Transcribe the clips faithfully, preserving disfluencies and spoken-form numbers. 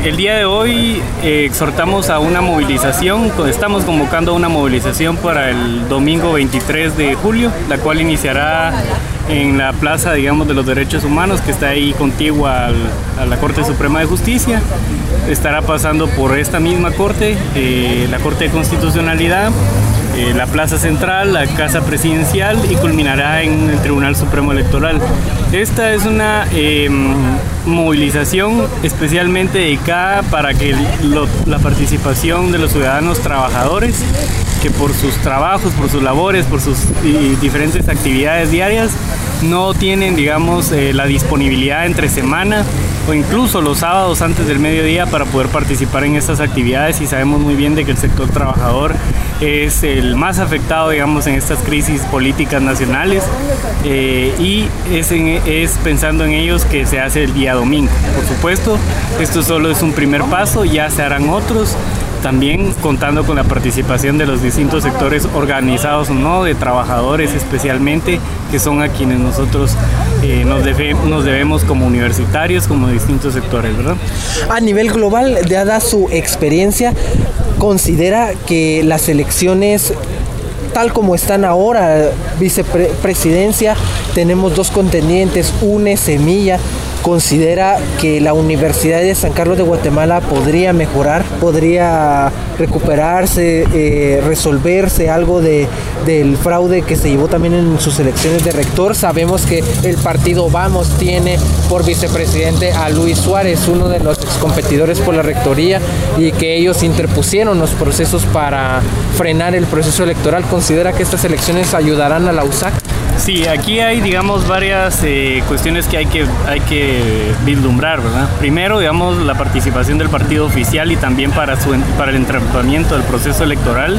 el día de hoy eh, exhortamos a una movilización, estamos convocando a una movilización para el domingo veintitrés de julio, la cual iniciará en la plaza, digamos, de los derechos humanos, que está ahí contigua al, a la Corte Suprema de Justicia. Estará pasando por esta misma corte, eh, la Corte de Constitucionalidad, eh, la Plaza Central, la Casa Presidencial y culminará en el Tribunal Supremo Electoral. Esta es una eh, movilización especialmente dedicada para que lo, la participación de los ciudadanos trabajadores, que por sus trabajos, por sus labores, por sus y, diferentes actividades diarias, no tienen, digamos, eh, la disponibilidad entre semana o incluso los sábados antes del mediodía para poder participar en estas actividades, y sabemos muy bien de que el sector trabajador es el más afectado, digamos, en estas crisis políticas nacionales, eh, y es, en, es pensando en ellos que se hace el día domingo. Por supuesto, esto solo es un primer paso, ya se harán otros, también contando con la participación de los distintos sectores organizados o no, de trabajadores especialmente, que son a quienes nosotros eh, nos, debe, nos debemos como universitarios, como distintos sectores, ¿verdad? A nivel global, dada su experiencia, ¿considera que las elecciones tal como están ahora, vicepresidencia, tenemos dos contendientes, U N E, Semilla, considera que la Universidad de San Carlos de Guatemala podría mejorar, podría recuperarse, eh, resolverse algo de, del fraude que se llevó también en sus elecciones de rector? Sabemos que el partido Vamos tiene por vicepresidente a Luis Suárez, uno de los excompetidores por la rectoría, y que ellos interpusieron los procesos para frenar el proceso electoral. ¿Considera que estas elecciones ayudarán a la U S A C? Sí, aquí hay, digamos, varias eh, cuestiones que hay que, hay que vislumbrar, ¿verdad? Primero, digamos, la participación del partido oficial y también para, su, para el entrampamiento del proceso electoral.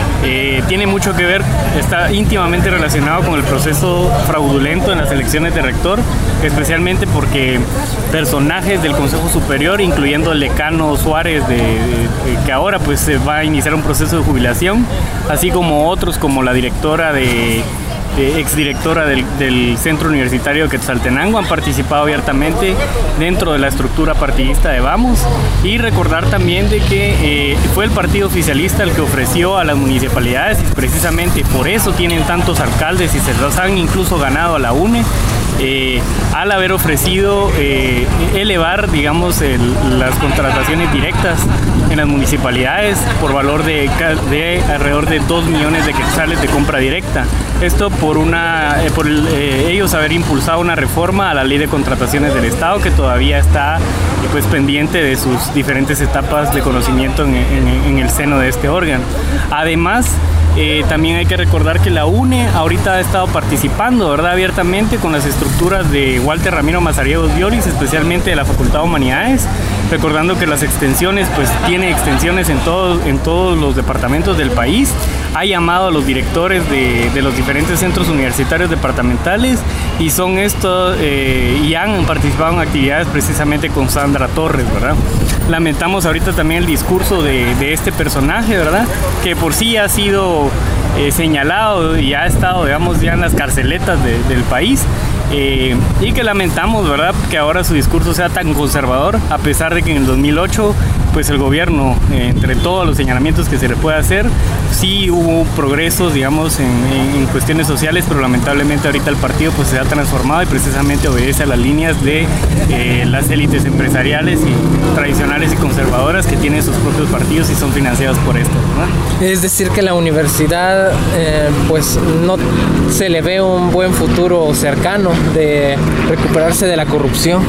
Eh, tiene mucho que ver, está íntimamente relacionado con el proceso fraudulento en las elecciones de rector, especialmente porque personajes del Consejo Superior, incluyendo el decano Suárez, de, de, de, que ahora pues se va a iniciar un proceso de jubilación, así como otros como la directora de... exdirectora del, del Centro Universitario de Quetzaltenango, han participado abiertamente dentro de la estructura partidista de Vamos. Y recordar también de que eh, fue el partido oficialista el que ofreció a las municipalidades, y precisamente por eso tienen tantos alcaldes y se los han incluso ganado a la U N E, eh, al haber ofrecido eh, elevar, digamos, el, las contrataciones directas en las municipalidades por valor de, de alrededor de dos millones de quetzales de compra directa. Esto por, una, eh, por el, eh, ellos haber impulsado una reforma a la ley de contrataciones del Estado, que todavía está eh, pues, pendiente de sus diferentes etapas de conocimiento en, en, en el seno de este órgano. Además, Eh, también hay que recordar que la U N E ahorita ha estado participando, ¿verdad?, abiertamente con las estructuras de Walter Ramiro Mazariegos Vioris, especialmente de la Facultad de Humanidades, recordando que las extensiones, pues tiene extensiones en, todo, en todos los departamentos del país. Ha llamado a los directores de, de los diferentes centros universitarios departamentales, y son estos, eh, y han participado en actividades precisamente con Sandra Torres, ¿verdad? Lamentamos ahorita también el discurso de, de este personaje, ¿verdad?, que por sí ha sido eh, señalado y ha estado, digamos, ya en las carceletas de, del país. Eh, y que lamentamos, ¿verdad?, que ahora su discurso sea tan conservador, a pesar de que en el dos mil ocho pues el gobierno, eh, entre todos los señalamientos que se le puede hacer, sí hubo progresos, digamos, en, en, en cuestiones sociales, pero lamentablemente ahorita el partido pues se ha transformado y precisamente obedece a las líneas de eh, las élites empresariales y tradicionales y conservadoras que tienen sus propios partidos y son financiados por esto, ¿verdad? Es decir, que la universidad eh, pues no se le ve un buen futuro cercano de recuperarse de la corrupción.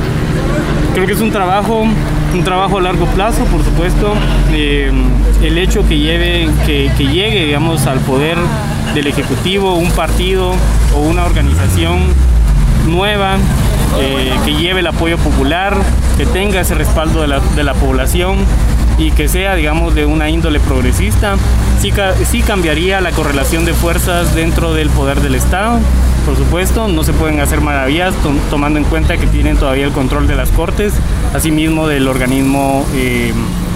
Creo que es un trabajo, un trabajo a largo plazo, por supuesto. Eh, el hecho que lleve, que, que llegue, digamos, al poder del Ejecutivo un partido o una organización nueva, eh, que lleve el apoyo popular, que tenga ese respaldo de la, de la población y que sea, digamos, de una índole progresista, sí, sí cambiaría la correlación de fuerzas dentro del poder del Estado. Por supuesto, no se pueden hacer maravillas tom tomando en cuenta que tienen todavía el control de las Cortes, asimismo del organismo eh,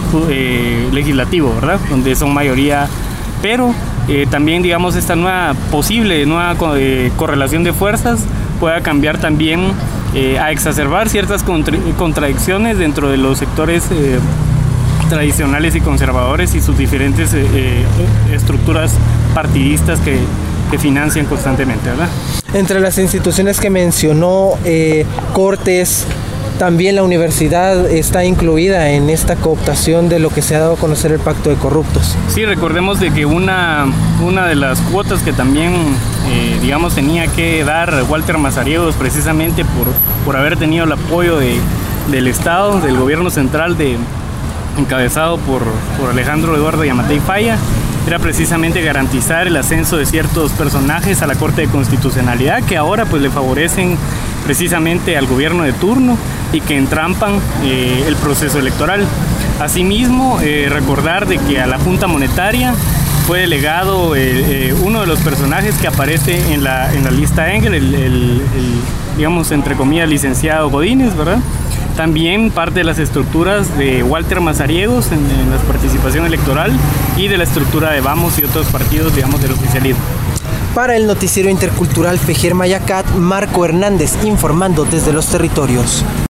eh, legislativo, ¿verdad?, donde son mayoría, pero eh, también, digamos, esta nueva posible nueva eh, correlación de fuerzas pueda cambiar también eh, a exacerbar ciertas contra contradicciones dentro de los sectores eh, tradicionales y conservadores y sus diferentes eh, eh, estructuras partidistas que, que financian constantemente, ¿verdad? Entre las instituciones que mencionó, eh, Cortes, también la universidad está incluida en esta cooptación de lo que se ha dado a conocer el Pacto de Corruptos. Sí, recordemos de que una, una de las cuotas que también, eh, digamos, tenía que dar Walter Mazariegos precisamente por, por haber tenido el apoyo de, del Estado, del gobierno central, de, encabezado por, por Alejandro Eduardo Yamatei Falla, era precisamente garantizar el ascenso de ciertos personajes a la Corte de Constitucionalidad que ahora pues le favorecen precisamente al gobierno de turno y que entrampan eh, el proceso electoral. Asimismo, eh, recordar de que a la Junta Monetaria fue delegado eh, eh, uno de los personajes que aparece en la, en la lista Engel, el, el, el, digamos, entre comillas, licenciado Godínez, ¿verdad? También parte de las estructuras de Walter Mazariegos en, en la participación electoral y de la estructura de Vamos y otros partidos, digamos, del oficialismo. Para el noticiero intercultural Fejér Mayacat, Marco Hernández informando desde los territorios.